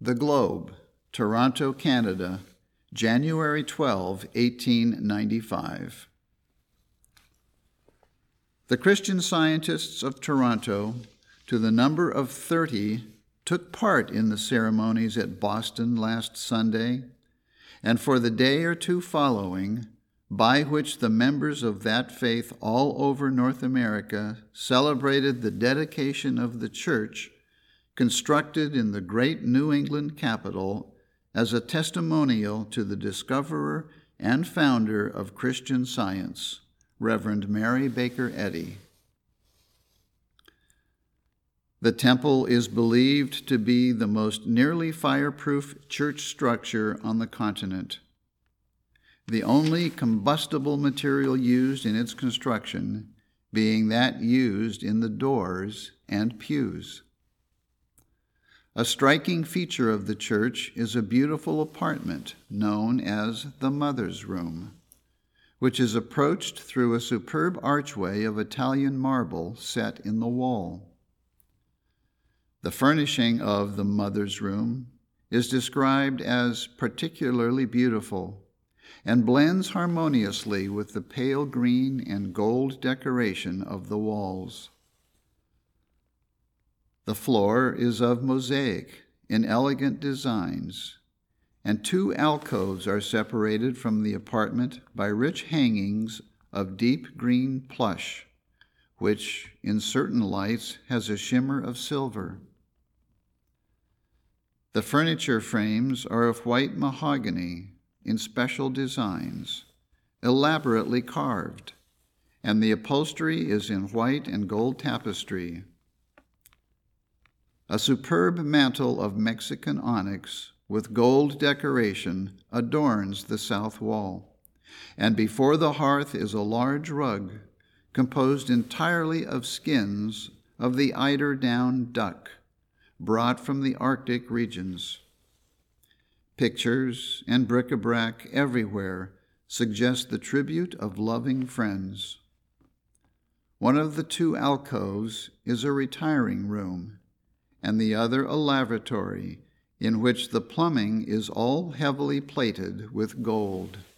The Globe, Toronto, Canada, January 12, 1895. The Christian Scientists of Toronto, to the number of 30, took part in the ceremonies at Boston last Sunday, and for the day or two following, by which the members of that faith all over North America celebrated the dedication of the church constructed in the great New England capital as a testimonial to the discoverer and founder of Christian Science, Reverend Mary Baker Eddy. The temple is believed to be the most nearly fireproof church structure on the continent. The only combustible material used in its construction being that used in the doors and pews. A striking feature of the church is a beautiful apartment known as the Mother's Room, which is approached through a superb archway of Italian marble set in the wall. The furnishing of the Mother's Room is described as particularly beautiful and blends harmoniously with the pale green and gold decoration of the walls. The floor is of mosaic in elegant designs, and 2 alcoves are separated from the apartment by rich hangings of deep green plush, which in certain lights has a shimmer of silver. The furniture frames are of white mahogany in special designs, elaborately carved, and the upholstery is in white and gold tapestry. A superb mantle of Mexican onyx with gold decoration adorns the south wall, and before the hearth is a large rug composed entirely of skins of the eider-down duck, brought from the Arctic regions. Pictures and bric-a-brac everywhere suggest the tribute of loving friends. One of the 2 alcoves is a retiring room, and the other a lavatory, in which the plumbing is all heavily plated with gold.